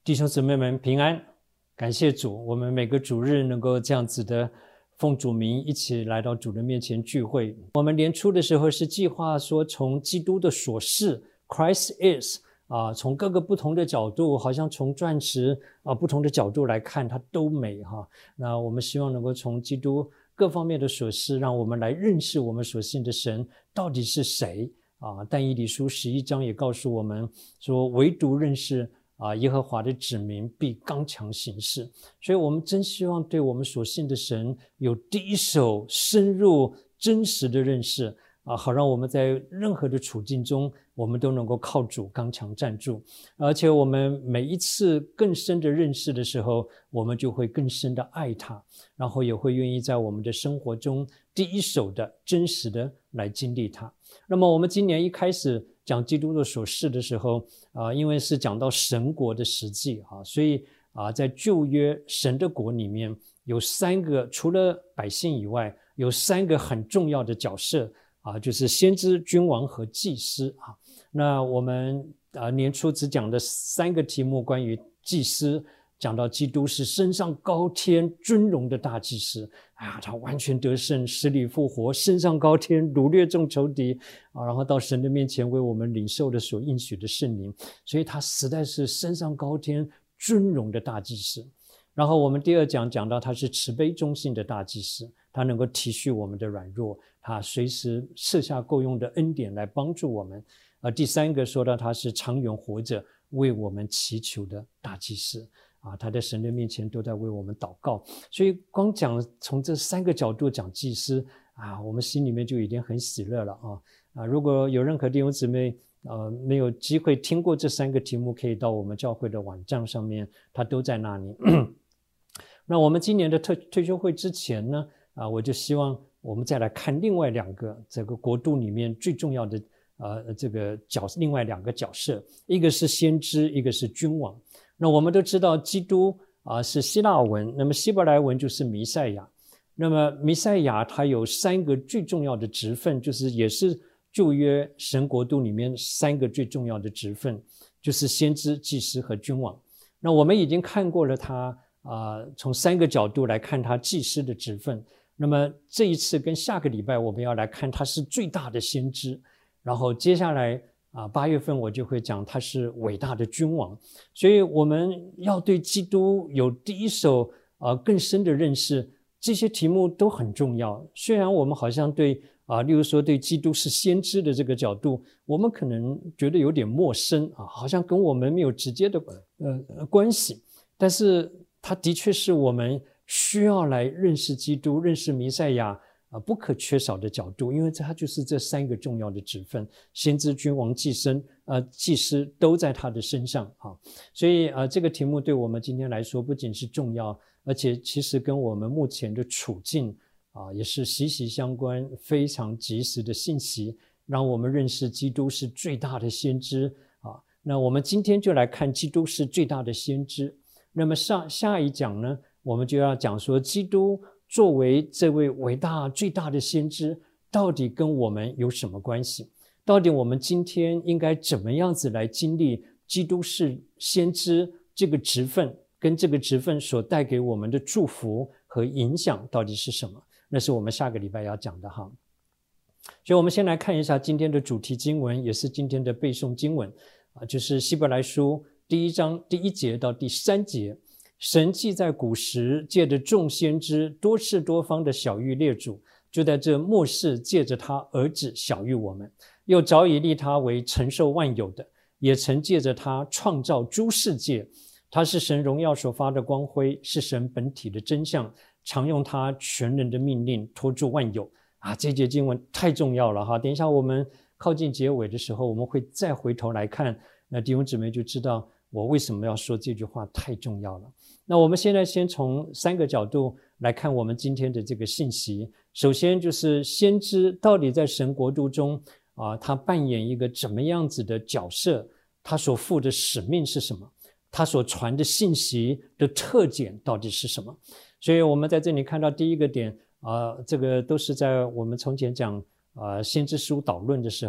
弟兄姊妹们平安，感谢主，我们每个主日能够这样子的奉主名一起来到主的面前聚会。我们年初的时候是计划说从基督的所是 Christ is 从各个不同的角度，好像从钻石不同的角度来看它都美那我们希望能够从基督各方面的所是，让我们来认识我们所信的神到底是谁但以理书11章也告诉我们说，唯独认识耶和华的子民必刚强行事。所以我们真希望对我们所信的神有第一手深入真实的认识好让我们在任何的处境中，我们都能够靠主刚强站住。而且我们每一次更深的认识的时候，我们就会更深的爱他，然后也会愿意在我们的生活中第一手的真实的来经历他。那么我们今年一开始讲基督的所是的时候因为是讲到神国的实际所以在旧约神的国里面有三个，除了百姓以外，有三个很重要的角色就是先知、君王和祭司那我们年初只讲的三个题目，关于祭司，讲到基督是升上高天尊荣的大祭司他完全得胜，死里复活，升上高天，掳掠众仇敌然后到神的面前为我们领受的所应许的圣灵，所以他实在是升上高天尊荣的大祭司。然后我们第二讲讲到他是慈悲忠信的大祭司，他能够体恤我们的软弱，他随时赐下够用的恩典来帮助我们第三个说到他是长远活着为我们祈求的大祭司他在神的面前都在为我们祷告。所以光讲从这三个角度讲祭司我们心里面就已经很喜乐了如果有任何弟兄姊妹没有机会听过这三个题目，可以到我们教会的网站上面，它都在那里那我们今年的退休会之前呢我就希望我们再来看另外两个这个国度里面最重要的另外两个角色，一个是先知，一个是君王。那我们都知道基督是希腊文，那么希伯来文就是弥赛亚。那么弥赛亚他有三个最重要的职分，就是也是旧约神国度里面三个最重要的职分，就是先知、祭司和君王。那我们已经看过了他从三个角度来看他祭司的职分。那么这一次跟下个礼拜我们要来看他是最大的先知，然后接下来8月份我就会讲他是伟大的君王。所以我们要对基督有第一手更深的认识，这些题目都很重要。虽然我们好像对例如说对基督是先知的这个角度，我们可能觉得有点陌生好像跟我们没有直接的关系，但是它的确是我们需要来认识基督、认识弥赛亚不可缺少的角度，因为它就是这三个重要的职分，先知、君王、祭司都在他的身上所以这个题目对我们今天来说不仅是重要，而且其实跟我们目前的处境也是息息相关，非常及时的信息，让我们认识基督是最大的先知那我们今天就来看基督是最大的先知。那么下一讲呢，我们就要讲说基督作为这位伟大最大的先知，到底跟我们有什么关系？到底我们今天应该怎么样子来经历基督是先知这个职分，跟这个职分所带给我们的祝福和影响到底是什么？那是我们下个礼拜要讲的所以我们先来看一下今天的主题经文，也是今天的背诵经文就是希伯来书1章第1节到第3节。神既在古时借着众先知多次多方的晓谕列祖，就在这末世借着他儿子晓谕我们，又早已立他为承受万有的，也曾借着他创造诸世界。他是神荣耀所发的光辉，是神本体的真相，常用他全能的命令托住万有这节经文太重要了等一下我们靠近结尾的时候，我们会再回头来看，那弟兄姊妹就知道我为什么要说这句话太重要了。那我们现在先从三个角度来看我们今天的这个信息。首先就是先知到底在神国度中他扮演一个怎么样子的角色，他所负的使命是什么，他所传的信息的特点到底是什么。所以我们在这里看到第一个点这个都是在我们从前讲先知书导论的时候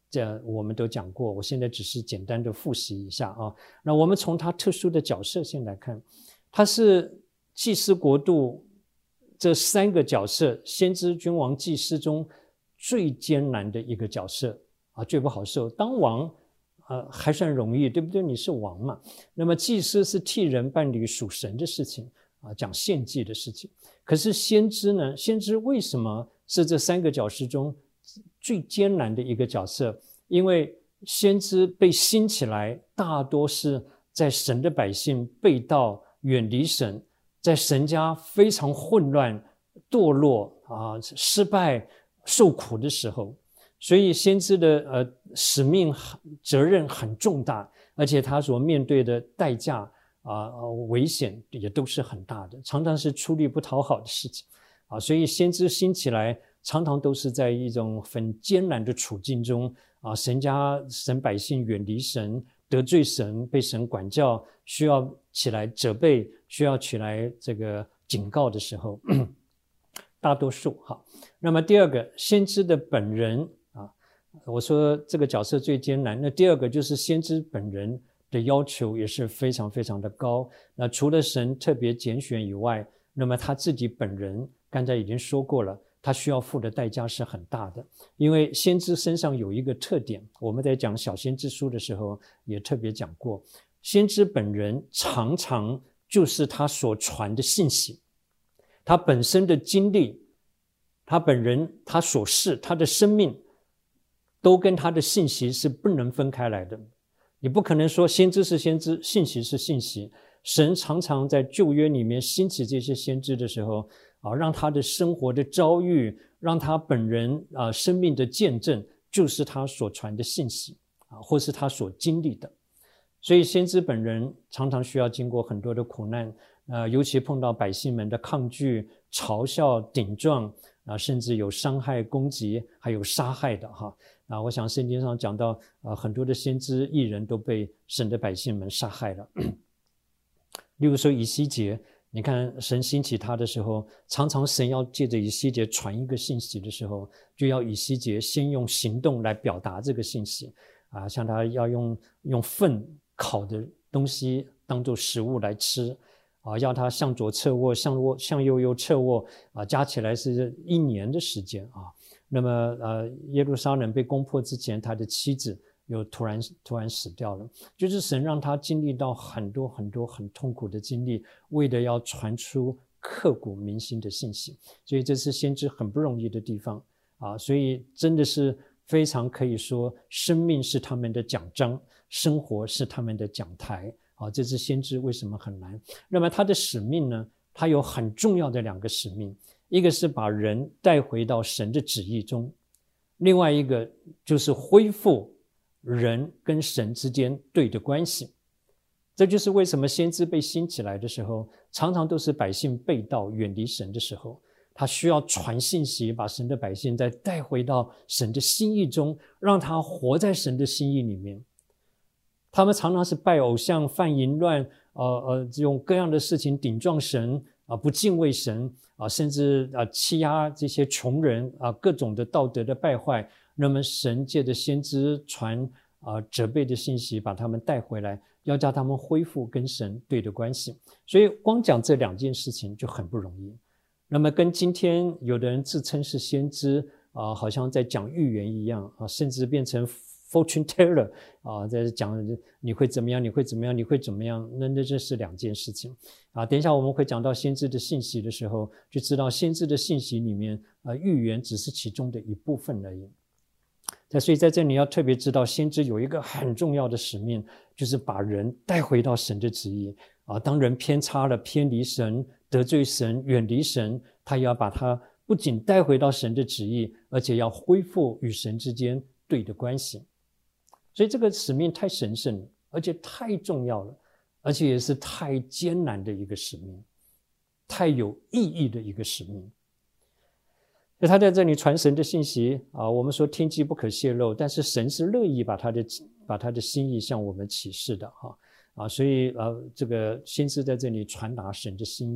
这我们都讲过，我现在只是简单的复习一下啊。那我们从他特殊的角色先来看，他是祭司国度这3个角色，先知、君王、祭司中最艰难的一个角色啊，最不好受。当王还算容易，对不对？你是王嘛。那么祭司是替人办理属神的事情啊，讲献祭的事情。可是先知呢？先知为什么是这3个角色中最艰难的一个角色？因为先知被兴起来，大多是在神的百姓背道远离神，在神家非常混乱、堕落失败、受苦的时候。所以先知的使命责任很重大，而且他所面对的代价危险也都是很大的，常常是出力不讨好的事情所以先知兴起来常常都是在一种很艰难的处境中神百姓远离神，得罪神，被神管教，需要起来责备，需要起来这个警告的时候大多数那么第二个，先知的本人我说这个角色最艰难，那第二个就是先知本人的要求也是非常非常的高。那除了神特别拣选以外，那么他自己本人刚才已经说过了，他需要付的代价是很大的。因为先知身上有一个特点，我们在讲小先知书的时候也特别讲过，先知本人常常就是他所传的信息，他本身的经历，他本人，他所事，他的生命都跟他的信息是不能分开来的。你不可能说先知是先知，信息是信息。神常常在旧约里面兴起这些先知的时候让他的生活的遭遇，让他本人生命的见证就是他所传的信息或是他所经历的。所以先知本人常常需要经过很多的苦难尤其碰到百姓们的抗拒、嘲笑、顶撞甚至有伤害、攻击，还有杀害的我想圣经上讲到很多的先知艺人都被神的百姓们杀害了例如说以西结，你看神兴起他的时候，常常神要借着以西结传一个信息的时候，就要以西结先用行动来表达这个信息像他要用粪烤的东西当做食物来吃要他向左侧卧，向右侧卧加起来是1年的时间那么耶路撒冷被攻破之前，他的妻子又突然死掉了，就是神让他经历到很多很多很痛苦的经历，为了要传出刻骨铭心的信息。所以这是先知很不容易的地方所以真的是非常可以说，生命是他们的讲章，生活是他们的讲台这是先知为什么很难。那么他的使命呢，他有很重要的2个使命，一个是把人带回到神的旨意中，另外一个就是恢复人跟神之间对的关系。这就是为什么先知被兴起来的时候，常常都是百姓背道远离神的时候，他需要传信息，把神的百姓再带回到神的心意中，让他活在神的心意里面。他们常常是拜偶像、犯淫乱用各样的事情顶撞神不敬畏神甚至欺压这些穷人各种的道德的败坏。那么神借着先知传责备的信息，把他们带回来，要叫他们恢复跟神对的关系。所以光讲这2件事情就很不容易。那么跟今天有的人自称是先知好像在讲预言一样甚至变成fortune teller 在讲你会怎么样，你会怎么样，你会怎么样，那这是2件事情等一下我们会讲到先知的信息的时候，就知道先知的信息里面预言只是其中的一部分而已。所以在这里要特别知道，先知有一个很重要的使命，就是把人带回到神的旨意当人偏差了，偏离神，得罪神，远离神，他也要把他不仅带回到神的旨意，而且要恢复与神之间对的关系。所以这个使命太神圣了，而且太重要了，而且也是太艰难的一个使命，太有意义的一个使命。所以他在这里传神的信息我们说天机不可泄露，但是神是乐意把他的心意向我们启示的所以这个先知在这里传达神的心意，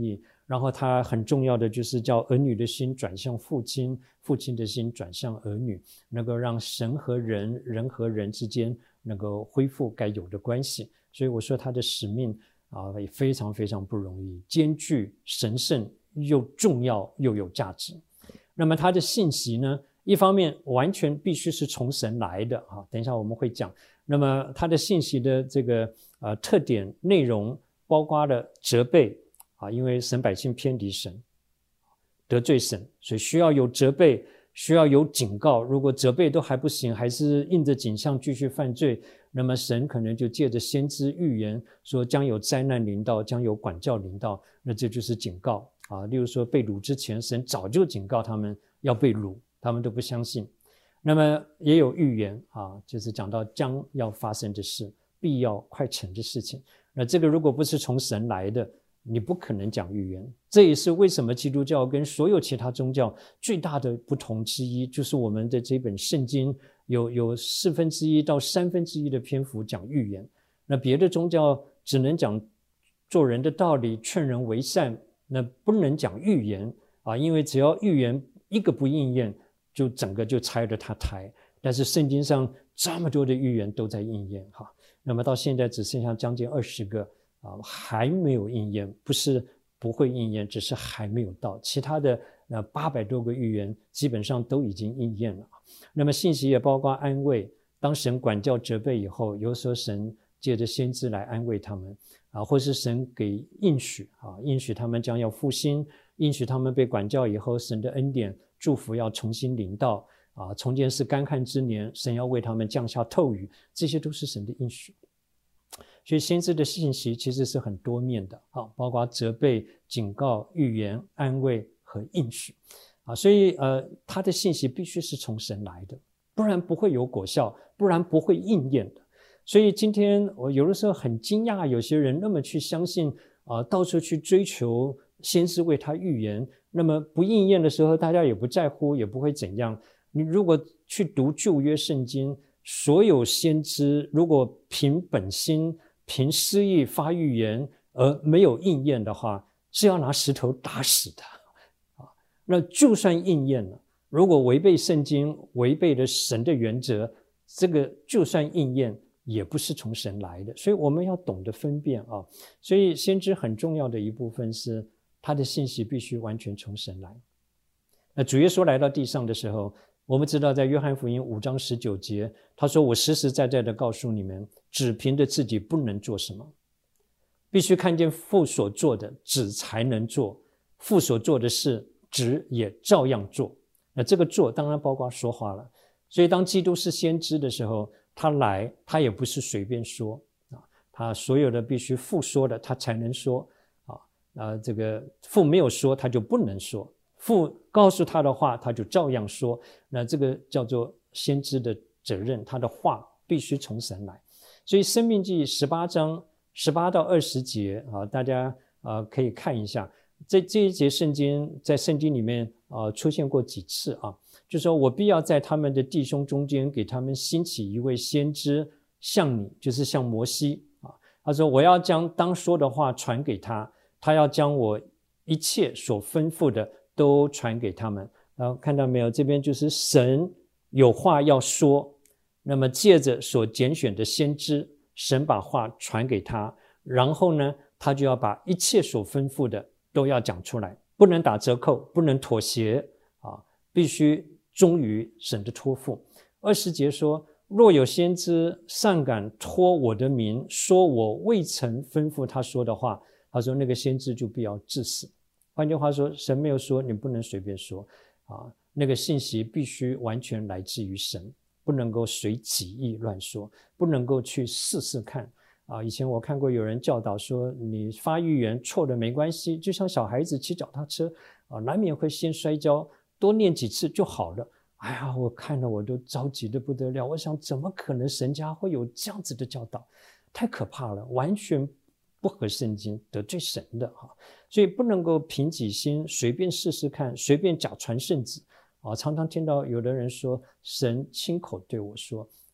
然后他很重要的就是叫儿女的心转向父亲，父亲的心转向儿女，能够让神和人，人和人之间能够恢复该有的关系。所以我说他的使命也非常非常不容易，兼具神圣又重要又有价值。那么他的信息呢，一方面完全必须是从神来的等一下我们会讲。那么他的信息的这个特点内容包括了责备因为神百姓偏离神，得罪神，所以需要有责备，需要有警告。如果责备都还不行，还是印着景象继续犯罪，那么神可能就借着先知预言说将有灾难临到，将有管教临到，那这就是警告例如说被掳之前，神早就警告他们要被掳，他们都不相信。那么也有预言就是讲到将要发生的事，必要快成的事情。那这个如果不是从神来的，你不可能讲预言。这也是为什么基督教跟所有其他宗教最大的不同之一，就是我们的这本圣经有1/4到1/3的篇幅讲预言。那别的宗教只能讲做人的道理，劝人为善，那不能讲预言因为只要预言一个不应验，就整个就拆了它台。但是圣经上这么多的预言都在应验那么到现在只剩下将近20个还没有应验，不是不会应验，只是还没有到。其他的800多个预言基本上都已经应验了。那么信息也包括安慰，当神管教责备以后，有时候神借着先知来安慰他们或是神给应许应许他们将要复兴，应许他们被管教以后，神的恩典祝福要重新临到从前是干旱之年，神要为他们降下透雨，这些都是神的应许。所以先知的信息其实是很多面的包括责备、警告、预言、安慰和应许所以他的信息必须是从神来的，不然不会有果效，不然不会应验的。所以今天我有的时候很惊讶，有些人那么去相信到处去追求先知为他预言，那么不应验的时候大家也不在乎，也不会怎样。你如果去读旧约圣经，所有先知如果凭本心凭私意发预言而没有应验的话，是要拿石头打死的那就算应验了，如果违背圣经，违背了神的原则，这个就算应验也不是从神来的。所以我们要懂得分辨所以先知很重要的一部分是他的信息必须完全从神来。那主耶稣来到地上的时候，我们知道在约翰福音5章19节，他说我实实在在的告诉你们，只凭着自己不能做什么，必须看见父所做的，子才能做，父所做的事，子也照样做。那这个做当然包括说话了。所以当基督是先知的时候，他来他也不是随便说他所有的必须父说的他才能说这个父没有说他就不能说，父告诉他的话他就照样说。那这个叫做先知的责任，他的话必须从神来。所以申命记18章18到20节大家可以看一下，这一节圣经在圣经里面出现过几次就说我必要在他们的弟兄中间给他们兴起一位先知，像你，就是像摩西他说我要将当说的话传给他，他要将我一切所吩咐的都传给他们。然后看到没有，这边就是神有话要说，那么借着所拣选的先知，神把话传给他，然后呢他就要把一切所吩咐的都要讲出来，不能打折扣，不能妥协必须忠于神的托付。20节说，若有先知尚敢托我的名说我未曾吩咐他说的话，他说那个先知就必要治死。换句话说，神没有说你不能随便说那个信息必须完全来自于神，不能够随己意乱说，不能够去试试看以前我看过有人教导说，你发预言错了没关系，就像小孩子骑脚踏车难免会先摔跤，多念几次就好了。哎呀，我看了我都着急得不得了，我想怎么可能神家会有这样子的教导，太可怕了，完全不合圣经，得罪神的所以不能够凭己心随便试试看，随便假传圣旨常常听到有的人说神亲口对我说，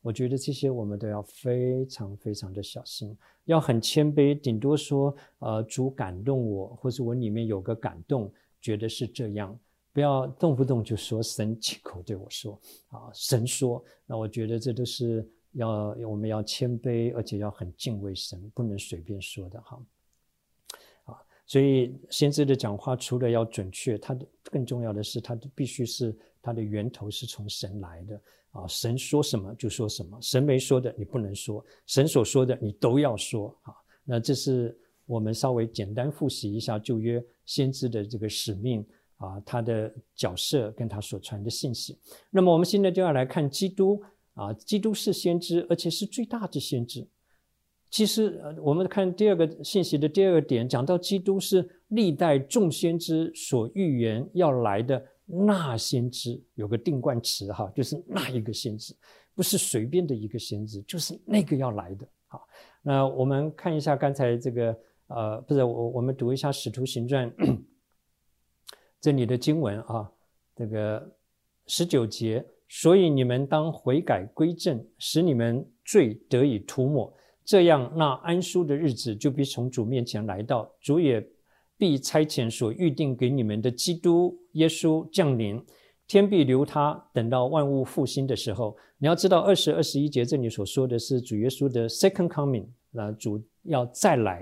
我觉得这些我们都要非常非常的小心，要很谦卑，顶多说主感动我，或是我里面有个感动，觉得是这样，不要动不动就说神亲口对我说神说，那我觉得这都是我们要谦卑，而且要很敬畏神，不能随便说的所以先知的讲话除了要准确，更重要的是他必须是他的源头是从神来的神说什么就说什么，神没说的你不能说，神所说的你都要说那这是我们稍微简单复习一下旧约先知的这个使命他的角色跟他所传的信息。那么我们现在就要来看基督基督是先知，而且是最大的先知。其实我们看第二个信息的第二个点，讲到基督是历代众先知所预言要来的那先知，有个定冠词就是那一个先知，不是随便的一个先知，就是那个要来的那我们看一下刚才这个我们读一下使徒行传这里的经文这个19节，所以你们当悔改归正，使你们罪得以涂抹，这样那安舒的日子就必从主面前来到，主也必差遣所预定给你们的基督耶稣降临，天必留他，等到万物复兴的时候。你要知道20、21节这里所说的是主耶稣的 second coming， 主要再来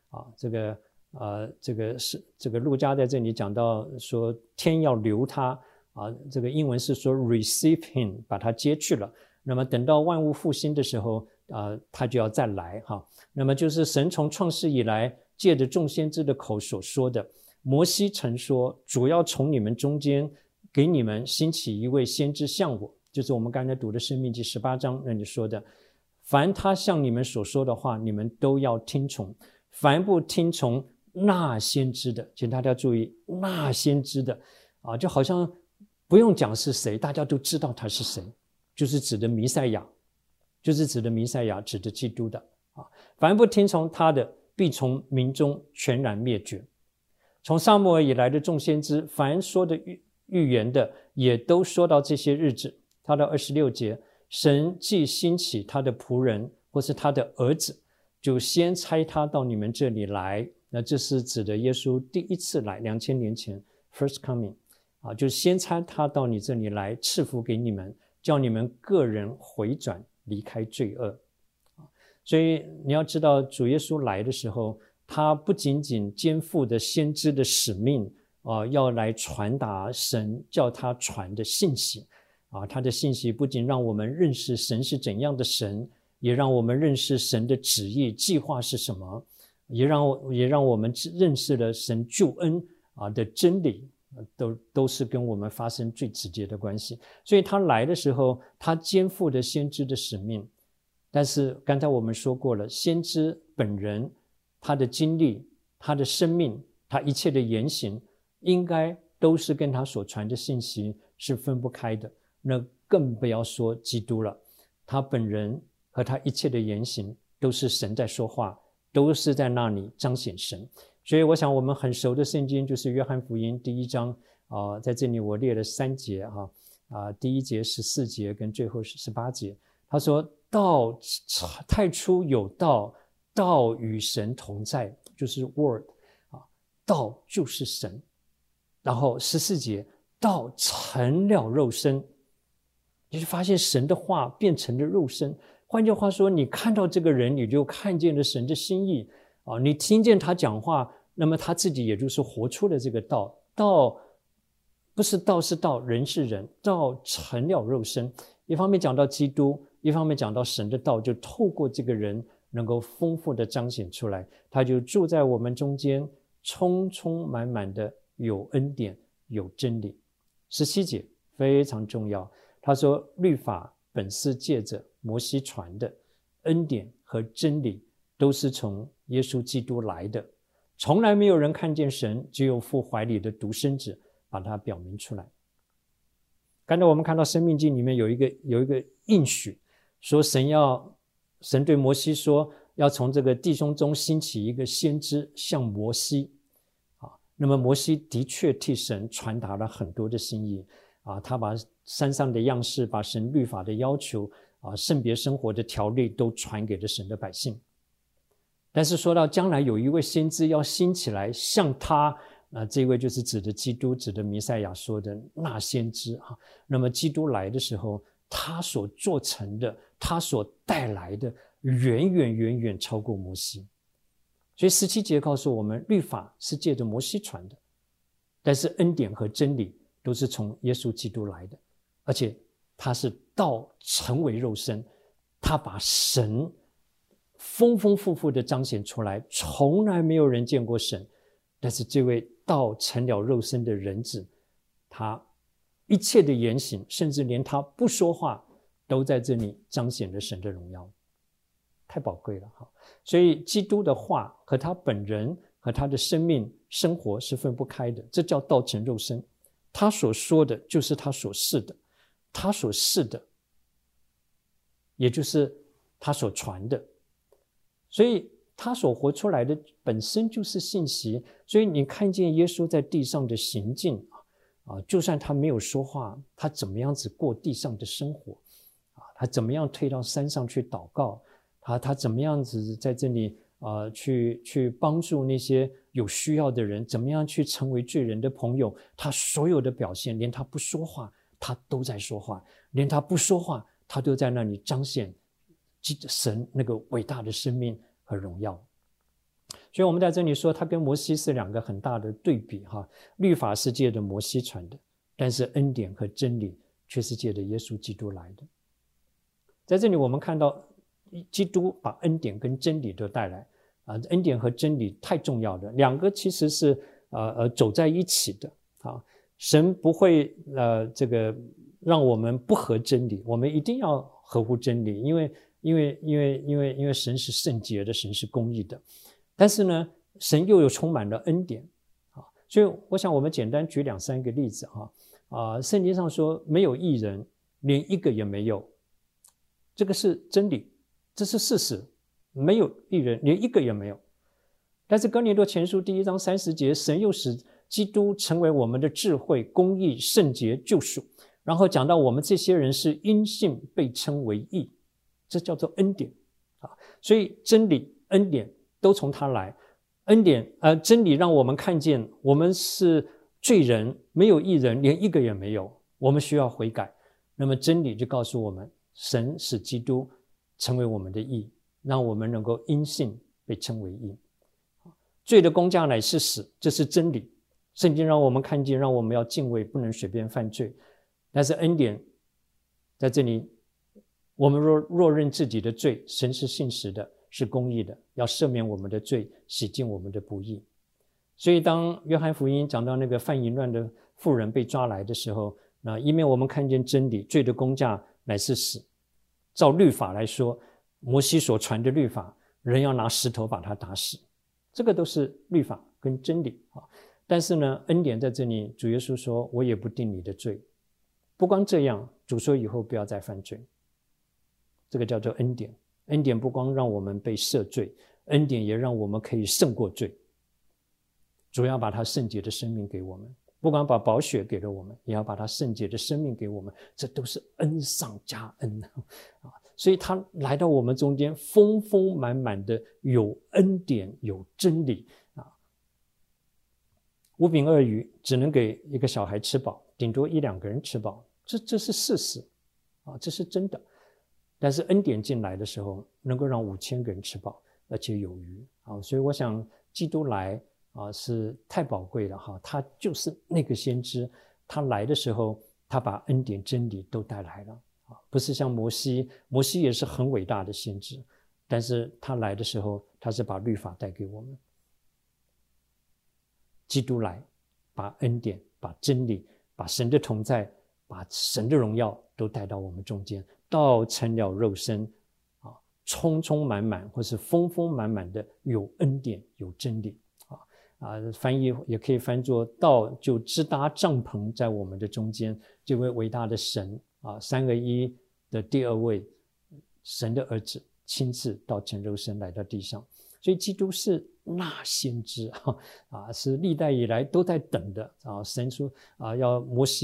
这个路加在这里讲到说天要留他这个英文是说 receive him， 把他接去了。那么等到万物复兴的时候他就要再来那么就是神从创世以来借着众先知的口所说的，摩西曾说主要从你们中间给你们兴起一位先知像我，就是我们刚才读的申命记18章那里说的，凡他向你们所说的话你们都要听从，凡不听从那先知的，请大家注意那先知的就好像不用讲是谁，大家都知道他是谁，就是指的弥赛亚，指的基督的凡不听从他的，必从民中全然灭绝。从撒母耳以来的众先知，凡说的预言的，也都说到这些日子。他到26节，神既兴起他的仆人或是他的儿子，就先差他到你们这里来。那这是指的耶稣第一次来2000年前 first coming就先差他到你这里来，赐福给你们，叫你们个人回转，离开罪恶所以你要知道主耶稣来的时候，他不仅仅肩负的先知的使命要来传达神叫他传的信息他的信息不仅让我们认识神是怎样的神，也让我们认识神的旨意计划是什么，也让我们认识了神救恩的真理，都是跟我们发生最直接的关系。所以他来的时候，他肩负的先知的使命。但是刚才我们说过了，先知本人他的经历，他的生命，他一切的言行，应该都是跟他所传的信息是分不开的。那更不要说基督了，他本人和他一切的言行都是神在说话，都是在那里彰显神。所以我想我们很熟的圣经就是约翰福音第1章在这里我列了3节第1节14节跟最后18节，他说道太初有道，道与神同在，就是 word 道就是神。然后14节，道成了肉身，你就发现神的话变成了肉身。换句话说，你看到这个人，你就看见了神的心意你听见他讲话，那么他自己也就是活出了这个道。道不是道是道，人是人，道成了肉身。一方面讲到基督，一方面讲到神的道就透过这个人能够丰富的彰显出来，他就住在我们中间，充充满满的有恩典有真理。17节非常重要，他说律法本是借着摩西传的，恩典和真理都是从耶稣基督来的，从来没有人看见神，只有父怀里的独生子把它表明出来。刚才我们看到申命记里面有一个应许，说神对摩西说要从这个弟兄中兴起一个先知像摩西那么摩西的确替神传达了很多的心意他把山上的样式，把神律法的要求圣别生活的条例都传给了神的百姓。但是说到将来有一位先知要兴起来，像他这位就是指的基督，指的弥赛亚说的那先知那么基督来的时候，他所做成的，他所带来的远远超过摩西。所以17节告诉我们，律法是借着摩西传的，但是恩典和真理都是从耶稣基督来的，而且他是道成为肉身，他把神丰富的彰显出来，从来没有人见过神，但是这位道成了肉身的人子，他一切的言行，甚至连他不说话，都在这里彰显了神的荣耀，太宝贵了。所以基督的话和他本人和他的生命生活是分不开的，这叫道成肉身。他所说的就是他所是的，他所是的也就是他所传的，所以他所活出来的本身就是信息。所以你看见耶稣在地上的行径就算他没有说话，他怎么样子过地上的生活他怎么样退到山上去祷告，他怎么样子在这里去帮助那些有需要的人，怎么样去成为罪人的朋友，他所有的表现，连他不说话他都在说话，连他不说话他都在那里彰显神那个伟大的生命和荣耀。所以我们在这里说他跟摩西是两个很大的对比律法是借着摩西传的，但是恩典和真理却是借着耶稣基督来的。在这里我们看到基督把恩典跟真理都带来恩典和真理太重要了，两个其实是走在一起的神不会这个让我们不合真理，我们一定要合乎真理，因为神是圣洁的，神是公义的。但是呢，神又有充满了恩典所以我想我们简单举2-3个例子圣经上说没有义人，连一个也没有，这个是真理，这是事实，没有义人，连一个也没有。但是哥林多前书1章30节，神又使基督成为我们的智慧、公义、圣洁、救赎，然后讲到我们这些人是因信被称为义，这叫做恩典所以真理、恩典都从他来。恩典真理让我们看见我们是罪人，没有义人，连一个也没有，我们需要悔改。那么真理就告诉我们，神使基督成为我们的义，让我们能够因信被称为义。罪的工价乃是死，这是真理，圣经让我们看见，让我们要敬畏，不能随便犯罪。但是恩典在这里，我们若认自己的罪，神是信实的，是公义的，要赦免我们的罪，洗净我们的不义。所以当约翰福音讲到那个犯淫乱的妇人被抓来的时候，一面我们看见真理，罪的工价乃是死。照律法来说，摩西所传的律法，人要拿石头把他打死，这个都是律法跟真理但是呢，恩典在这里，主耶稣说我也不定你的罪。不光这样，主说以后不要再犯罪，这个叫做恩典。恩典不光让我们被赦罪，恩典也让我们可以胜过罪。主要把他圣洁的生命给我们，不光把宝血给了我们，也要把他圣洁的生命给我们，这都是恩上加恩所以他来到我们中间，丰丰满满的有恩典有真理5饼2鱼只能给一个小孩吃饱，顶多1-2个人吃饱，这是事实这是真的。但是恩典进来的时候，能够让5000个人吃饱，而且有余所以我想基督来是太宝贵了他就是那个先知，他来的时候，他把恩典真理都带来了不是像摩西也是很伟大的先知，但是他来的时候，他是把律法带给我们。基督来，把恩典、把真理、把神的同在、把神的荣耀都带到我们中间，道成了肉身充充满满或是丰丰满满的有恩典有真理翻译也可以翻作道就支搭帐篷在我们的中间，这位伟大的神三而一的第二位神的儿子亲自道成肉身来到地上。所以基督是那先知是历代以来都在等的神说要摩西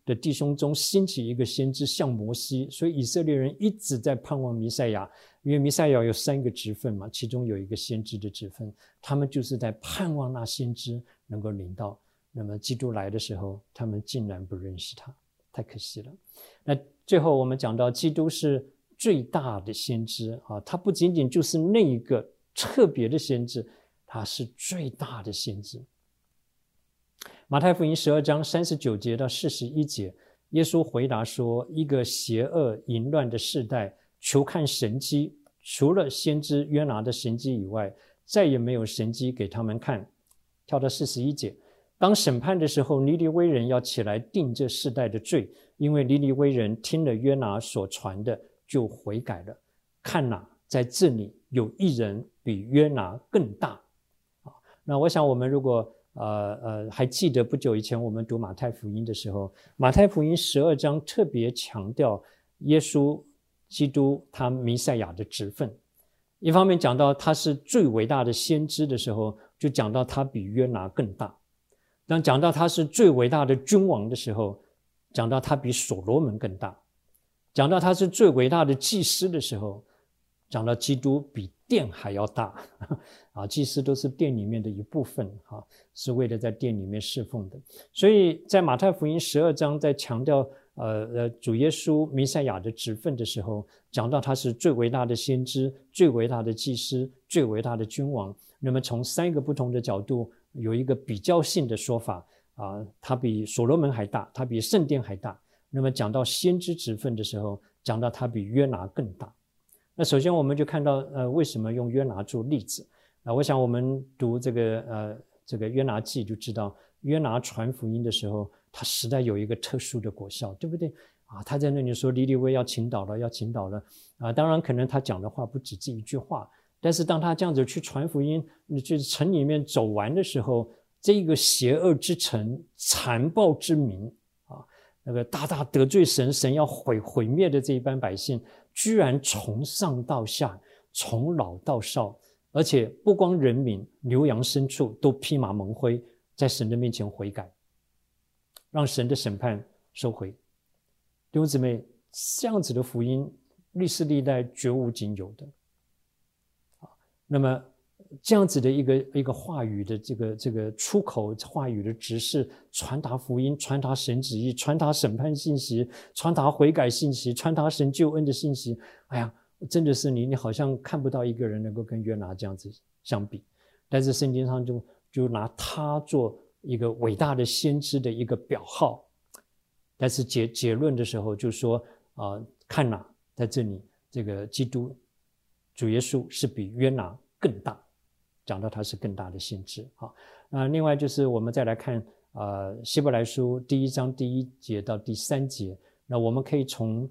的弟兄中兴起一个先知像摩西，所以以色列人一直在盼望弥赛亚，因为弥赛亚有3个职分嘛，其中有一个先知的职分，他们就是在盼望那先知能够领到。那么基督来的时候，他们竟然不认识他，太可惜了。那最后我们讲到基督是最大的先知啊，他不仅仅就是那一个特别的先知，他是最大的先知。马太福音12章39节到41节，耶稣回答说，一个邪恶淫乱的世代求看神迹，除了先知约拿的神迹以外，再也没有神迹给他们看。跳到41节，当审判的时候，尼尼微人要起来定这世代的罪，因为尼尼微人听了约拿所传的就悔改了。看哪，在这里有一人比约拿更大。那我想我们如果还记得不久以前我们读马太福音的时候，马太福音12章特别强调耶稣基督他弥赛亚的职分。一方面讲到他是最伟大的先知的时候，就讲到他比约拿更大。当讲到他是最伟大的君王的时候，讲到他比所罗门更大。讲到他是最伟大的祭司的时候，讲到基督比殿还要大啊，祭司都是殿里面的一部分啊，是为了在殿里面侍奉的。所以在马太福音12章在强调主耶稣弥赛亚的职分的时候，讲到他是最伟大的先知，最伟大的祭司，最伟大的君王。那么从3个不同的角度有一个比较性的说法啊，他比所罗门还大，他比圣殿还大。那么讲到先知职分的时候，讲到他比约拿更大。那首先我们就看到为什么用约拿做例子啊？我想我们读这个约拿记就知道，约拿传福音的时候，他实在有一个特殊的果效，对不对啊？他在那里说尼尼微要倾倒了，要倾倒了啊！当然可能他讲的话不止这一句话，但是当他这样子去传福音，你去城里面走完的时候，这个邪恶之城、残暴之民啊，那个大大得罪神，神要毁灭的这一班百姓，居然从上到下，从老到少，而且不光人民，牛羊牲畜都披麻蒙灰，在神的面前悔改，让神的审判收回。弟兄姊妹，这样子的福音历世历代绝无仅有的。那么这样子的一个话语的这个出口，话语的执事，传达福音，传达神旨意，传达审判信息，传达悔改信息，传达神救恩的信息。哎呀，真的是你好像看不到一个人能够跟约拿这样子相比。但是圣经上就拿他做一个伟大的先知的一个表号。但是结论的时候就说看哪，在这里这个基督主耶稣是比约拿更大，讲到他是更大的先知啊。另外就是我们再来看希伯来书1章第1节到第3节，那我们可以从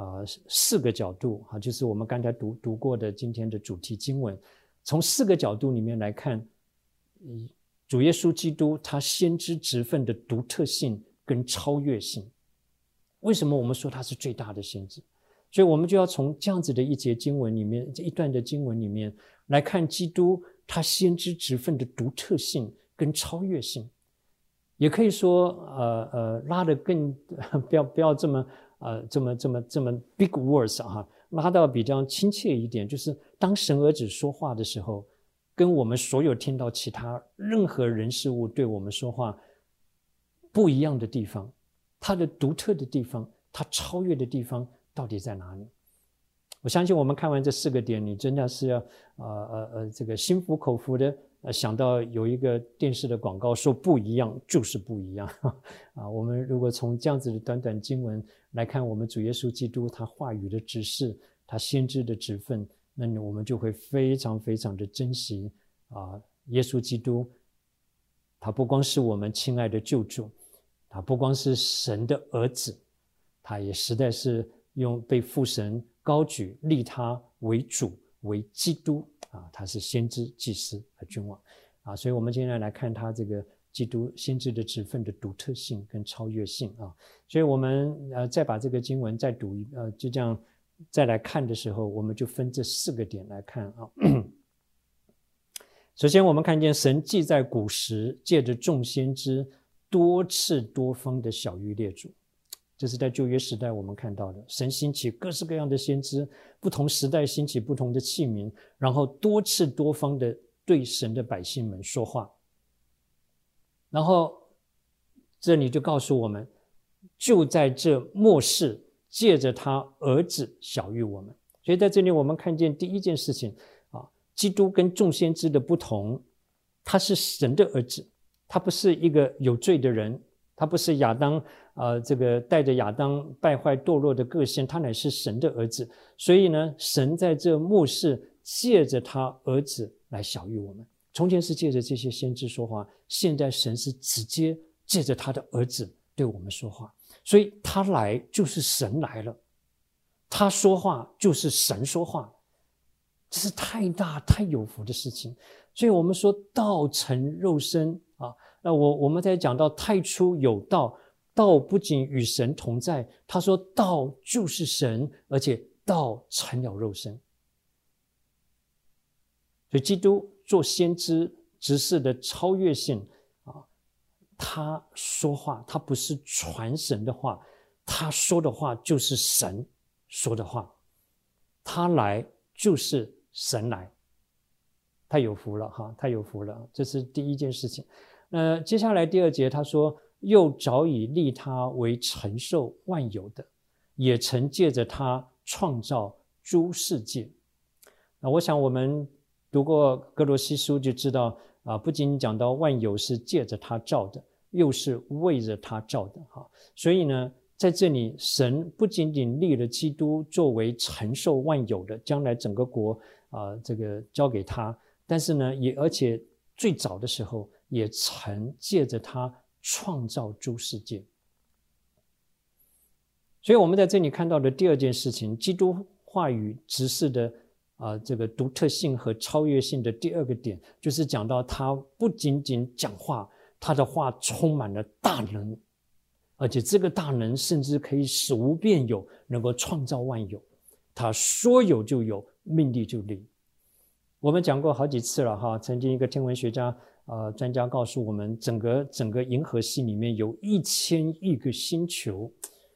4个角度就是我们刚才读过的今天的主题经文，从4个角度里面来看主耶稣基督他先知职分的独特性跟超越性。为什么我们说他是最大的先知？所以我们就要从这样子的一节经文里面，这一段的经文里面来看基督他先知职分的独特性跟超越性。也可以说拉得更不要这么big words 拉到比较亲切一点，就是当神儿子说话的时候，跟我们所有听到其他任何人事物对我们说话不一样的地方，他的独特的地方，他超越的地方到底在哪里？我相信我们看完这4个点，你真的是要这个心服口服的想到有一个电视的广告说不一样就是不一样我们如果从这样子的短短经文来看我们主耶稣基督他话语的指示，他先知的职分，那我们就会非常非常的珍惜耶稣基督，他不光是我们亲爱的救主，他不光是神的儿子，他也实在是被父神高举，立他为主为基督他是先知祭司和君王所以我们今天来看他这个基督先知的职分的独特性跟超越性所以我们再把这个经文再读就这样再来看的时候，我们就分这4个点来看首先我们看见神既在古时借着众先知多次多方的晓谕列祖这是在旧约时代我们看到的，神兴起各式各样的先知，不同时代兴起不同的器皿，然后多次多方的对神的百姓们说话。然后这里就告诉我们，就在这末世，借着他儿子晓谕我们。所以在这里我们看见第一件事情基督跟众先知的不同，他是神的儿子，他不是一个有罪的人，他不是亚当这个带着亚当败坏堕落的个性，他乃是神的儿子。所以呢，神在这末世借着他儿子来晓谕我们。从前是借着这些先知说话，现在神是直接借着他的儿子对我们说话。所以他来就是神来了，他说话就是神说话，这是太大太有福的事情。所以我们说道成肉身那我们在讲到太初有道，道不仅与神同在，他说道就是神，而且道成了肉身。所以基督做先知执事的超越性他说话，他不是传神的话，他说的话就是神说的话，他来就是神来，太有福了太有福了。这是第一件事情。接下来第二节他说，又早已立他为承受万有的，也曾借着他创造诸世界。我想我们读过哥罗西书就知道不仅讲到万有是借着他造的，又是为着他造的所以呢，在这里神不仅仅立了基督作为承受万有的，将来整个国这个交给他，但是呢而且最早的时候也曾借着他创造诸世界。所以我们在这里看到的第二件事情，基督话语执事的这个独特性和超越性的第二个点，就是讲到他不仅仅讲话，他的话充满了大能，而且这个大能甚至可以使无变有，能够创造万有。他说有就有，命立就立。我们讲过好几次了曾经一个天文学家专家告诉我们，整个银河系里面有1000亿个星球，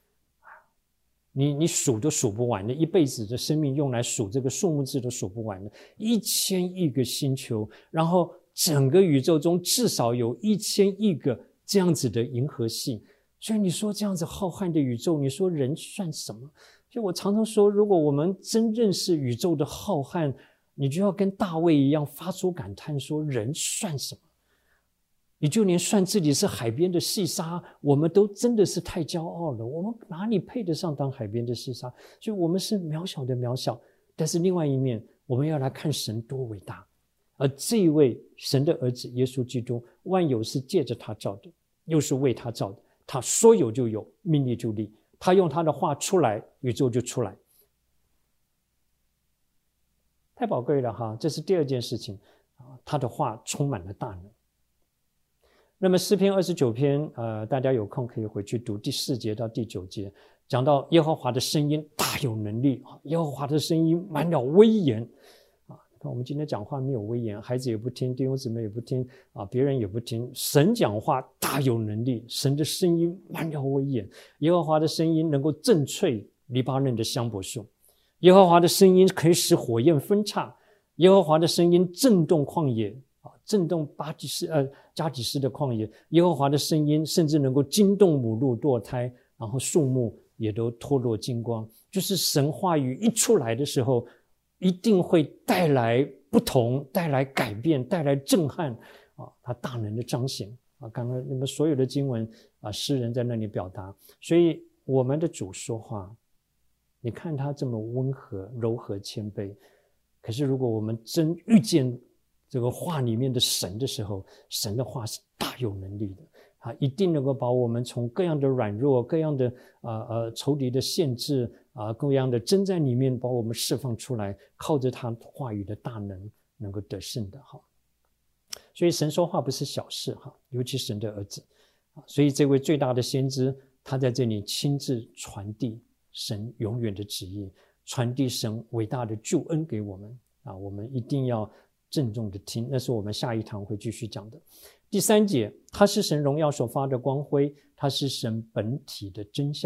你数都数不完的，一辈子的生命用来数这个数目字都数不完的，1000亿个星球，然后整个宇宙中至少有1000亿个这样子的银河系。所以你说这样子浩瀚的宇宙，你说人算什么？所以我常常说，如果我们真认识宇宙的浩瀚，你就要跟大卫一样发出感叹说，人算什么？你就连算自己是海边的细沙，我们都真的是太骄傲了，我们哪里配得上当海边的细沙？所以我们是渺小的渺小。但是另外一面，我们要来看神多伟大。而这一位神的儿子耶稣基督，万有是借着他造的，又是为他造的，他说有就有，命立就立，他用他的话出来，宇宙就出来。太宝贵了这是第二件事情他的话充满了大能。那么诗篇29篇大家有空可以回去读第4节到第9节，讲到耶和华的声音大有能力，耶和华的声音满了威严看我们今天讲话没有威严，孩子也不听，弟兄姊妹也不听别人也不听。神讲话大有能力，神的声音满了威严，耶和华的声音能够震碎黎巴嫩的香柏树，耶和华的声音可以使火焰分叉，耶和华的声音震动旷野震动加底斯的旷野，耶和华的声音甚至能够惊动母鹿堕胎，然后树木也都脱落金光。就是神话语一出来的时候，一定会带来不同，带来改变，带来震撼他大能的彰显刚刚那么所有的经文诗人在那里表达。所以我们的主说话，你看他这么温和柔和谦卑，可是如果我们真遇见这个话里面的神的时候，神的话是大有能力的一定能够把我们从各样的软弱，各样的仇敌的限制各样的征战里面把我们释放出来，靠着他话语的大能能够得胜的所以神说话不是小事尤其神的儿子所以这位最大的先知，他在这里亲自传递神永远的旨意，传递神伟大的救恩给我们我们一定要郑重的听，那是我们下一堂会继续讲的。第3节，他是神荣耀所发的光辉，他是神本体的真相，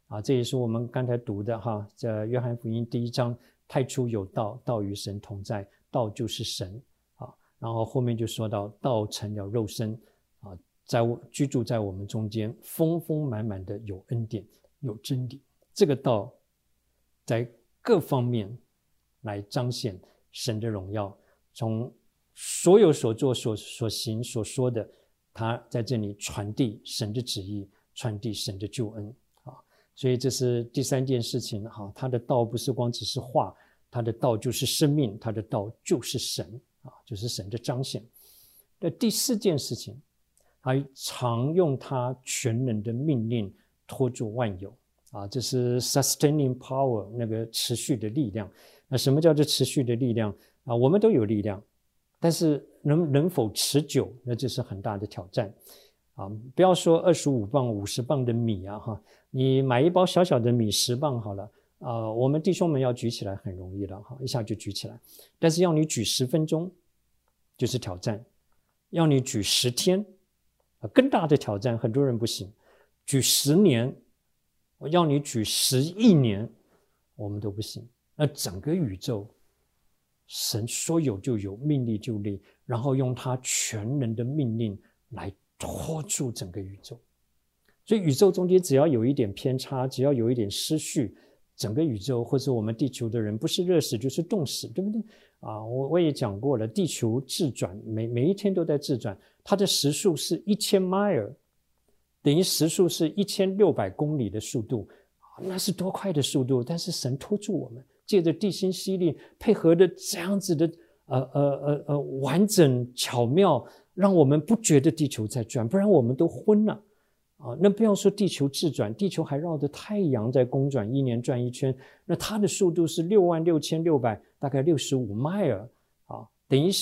这也是我们刚才读的哈，在约翰福音第1章，太初有道，道与神同在，道就是神然后后面就说到道成了肉身居住在我们中间，丰丰满满的有恩典有真理。这个道在各方面来彰显神的荣耀，从所有所做所行所说的，他在这里传递神的旨意，传递神的救恩所以这是第3件事情他的道不是光只是话，他的道就是生命，他的道就是神就是神的彰显。那第4件事情，他常用他全能的命令托住万有这是 sustaining power， 那个持续的力量。那什么叫做持续的力量我们都有力量，但是能否持久，那这是很大的挑战不要说25磅50磅的米你买一包小小的米10磅好了我们弟兄们要举起来很容易了一下就举起来，但是要你举10分钟就是挑战，要你举10天更大的挑战，很多人不行。举10年，要你举10亿年，我们都不行。那整个宇宙，神说有就有，命立就立，然后用他全能的命令来拖住整个宇宙。所以宇宙中间只要有一点偏差，只要有一点失序，整个宇宙或者我们地球的人不是热死就是冻死，对不对我也讲过了，地球自转，每一天都在自转，它的时速是1000 mile， 等于时速是1600公里的速度那是多快的速度，但是神拖住我们，借着地心吸力配合的这样子的完整巧妙，让我们不觉得地球在转，不然我们都昏了那不要说地球自转，地球还绕着太阳在公转，1年转1圈，那它的速度是66600，大概65 mile等于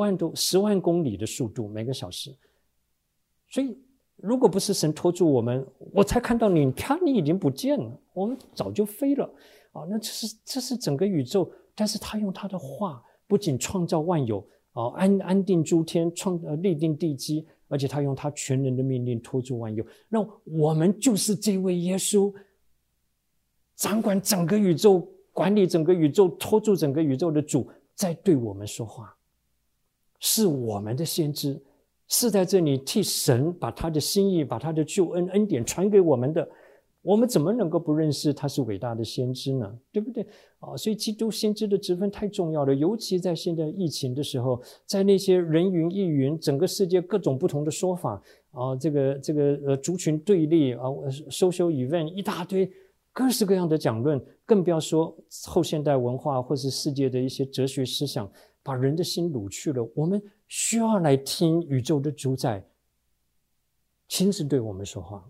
10万公里的速度每个小时。所以如果不是神拖住我们，我才看到你，啪，你已经不见了，我们早就飞了那这是整个宇宙，但是他用他的话不仅创造万有安定诸天，立定地基，而且他用他全能的命令拖住万有。那我们就是这位耶稣，掌管整个宇宙，管理整个宇宙，拖住整个宇宙的主，在对我们说话，是我们的先知，是在这里替神把他的心意，把他的救恩恩典传给我们的。我们怎么能够不认识他是伟大的先知呢？对不对所以基督先知的职分太重要了，尤其在现在疫情的时候，在那些人云亦云，整个世界各种不同的说法这个族群对立social event 一大堆，各式各样的讲论，更不要说后现代文化或是世界的一些哲学思想，把人的心掳去了。我们需要来听宇宙的主宰亲自对我们说话。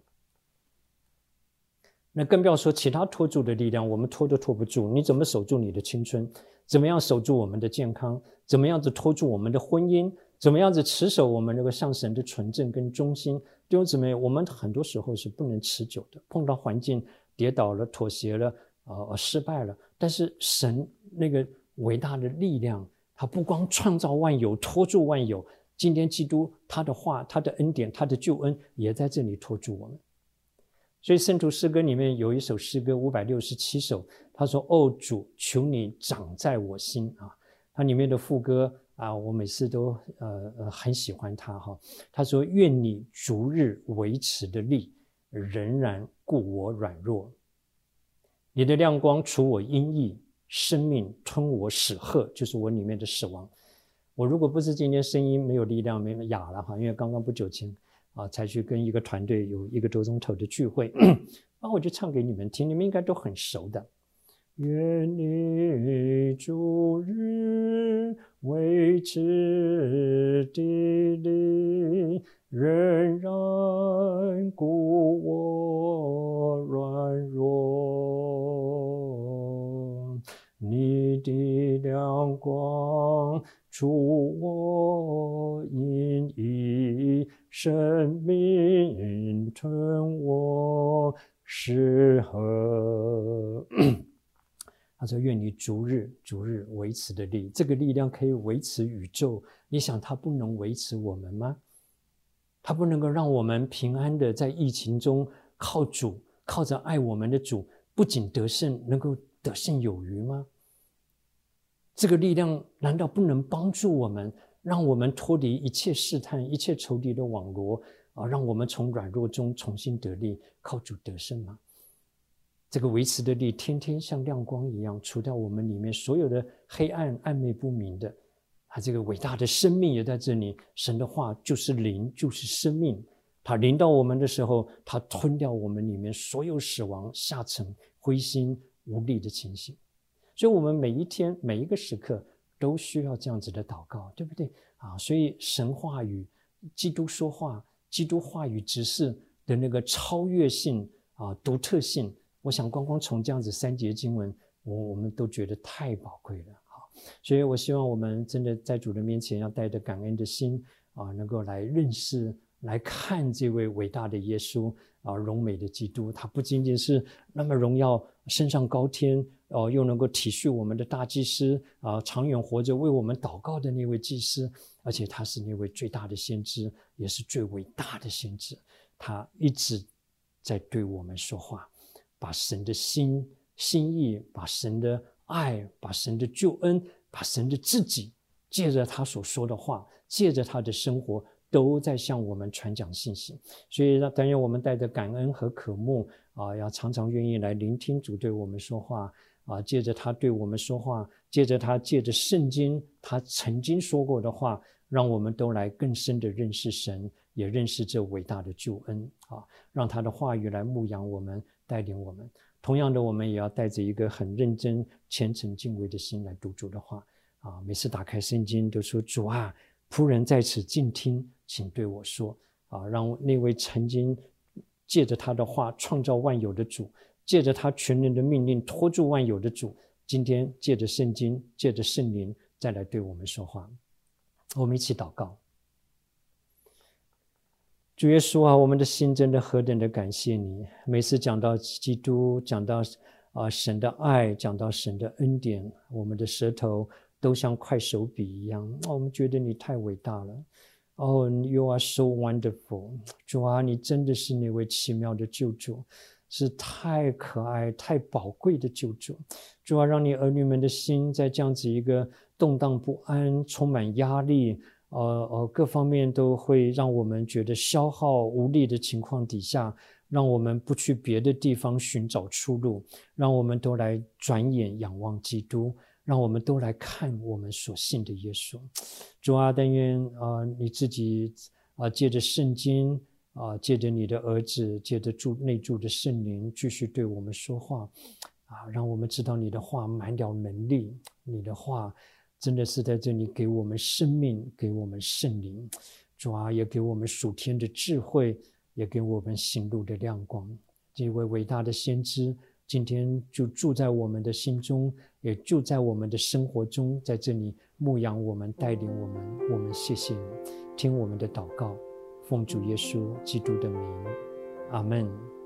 那更不要说其他拖住的力量，我们拖都拖不住。你怎么守住你的青春？怎么样守住我们的健康？怎么样子拖住我们的婚姻？怎么样子持守我们那个向神的纯正跟忠心？弟兄姊妹，我们很多时候是不能持久的，碰到环境跌倒了，妥协了失败了，但是神那个伟大的力量，他不光创造万有，拖住万有，今天基督他的话，他的恩典，他的救恩也在这里拖住我们。所以圣徒诗歌里面有一首诗歌567首，他说主，求你长在我心它里面的副歌我每次都很喜欢它他说愿你逐日维持的力仍然顾我软弱，你的亮光除我阴翳，生命吞我死鹤，就是我里面的死亡。我如果不是今天声音没有力量，没哑了因为刚刚不久前才去跟一个团队有1个多钟头的聚会我就唱给你们听，你们应该都很熟的。愿你逐日维持的力仍然顾我软弱，你的亮光除我阴翳，生命吞我死鹤。他说愿你逐日维持的力，这个力量可以维持宇宙，你想他不能维持我们吗？他不能够让我们平安的在疫情中靠主靠着爱我们的主，不仅得胜，能够得胜有余吗？这个力量难道不能帮助我们，让我们脱离一切试探、一切仇敌的网罗让我们从软弱中重新得力，靠主得胜吗？这个维持的力天天像亮光一样，除掉我们里面所有的黑暗、暧昧不明的。这个伟大的生命也在这里。神的话就是灵，就是生命。他临到我们的时候，他吞掉我们里面所有死亡、下沉、灰心、无力的情形。所以我们每一天、每一个时刻都需要这样子的祷告，对不对？所以神话语、基督说话、基督话语执事的那个超越性独特性，我想光光从这样子3节经文，我们都觉得太宝贵了。所以我希望我们真的在主的面前要带着感恩的心能够来认识、来看这位伟大的耶稣荣美的基督。他不仅仅是那么荣耀升上高天又能够体恤我们的大祭司长远活着为我们祷告的那位祭司，而且他是那位最大的先知，也是最伟大的先知。他一直在对我们说话，把神的心意，把神的爱，把神的救恩，把神的自己，借着他所说的话，借着他的生活，都在向我们传讲信息。所以但愿我们带着感恩和渴慕要常常愿意来聆听主对我们说话借着他对我们说话，借着圣经他曾经说过的话，让我们都来更深的认识神，也认识这伟大的救恩让他的话语来牧养我们，带领我们。同样的，我们也要带着一个很认真、虔诚、敬畏的心来读主的话每次打开圣经都说，主啊，仆人在此静听，请对我说让那位曾经借着他的话创造万有的主，借着他全能的命令托住万有的主，今天借着圣经，借着圣灵再来对我们说话。我们一起祷告。主耶稣我们的心真的何等的感谢你。每次讲到基督，讲到神的爱，讲到神的恩典，我们的舌头都像快手笔一样我们觉得你太伟大了you are so wonderful。 主啊，你真的是那位奇妙的救主，是太可爱、太宝贵的救主。主啊，让你儿女们的心在这样子一个动荡不安、充满压力各方面都会让我们觉得消耗无力的情况底下，让我们不去别的地方寻找出路，让我们都来转眼仰望基督，让我们都来看我们所信的耶稣。主啊，但愿你自己借着圣经借着你的儿子，借着内住的圣灵继续对我们说话让我们知道你的话满了能力，你的话真的是在这里给我们生命，给我们圣灵。主啊，也给我们属天的智慧，也给我们行路的亮光。这位伟大的先知今天就住在我们的心中，也住在我们的生活中，在这里牧养我们，带领我们。我们谢谢你，听我们的祷告，奉主耶稣基督的名，阿们。